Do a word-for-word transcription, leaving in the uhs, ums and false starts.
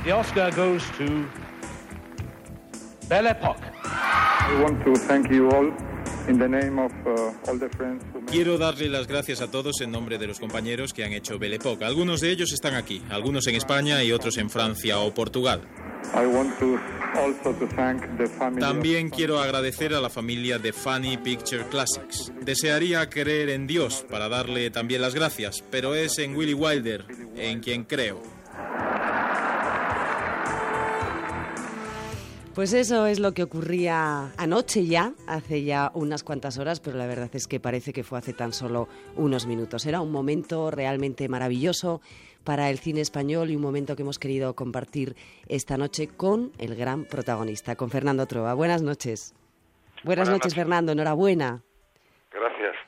The Oscar goes to Belle Époque. I want to thank you all in the name of uh, all the friends who made... Quiero darle las gracias a todos en nombre de los compañeros que han hecho Belle Époque. Algunos de ellos están aquí, algunos en España y otros en Francia o Portugal. I want to also to thank the family También of... quiero agradecer a la familia de Funny Picture Classics. Desearía creer en Dios para darle también las gracias, pero es en Billy Wilder en quien creo. Pues eso es lo que ocurría anoche ya, hace ya unas cuantas horas, pero la verdad es que parece que fue hace tan solo unos minutos. Era un momento realmente maravilloso para el cine español y un momento que hemos querido compartir esta noche con el gran protagonista, con Fernando Trueba. Buenas noches. Buenas, Buenas noches, noches, Fernando. Enhorabuena.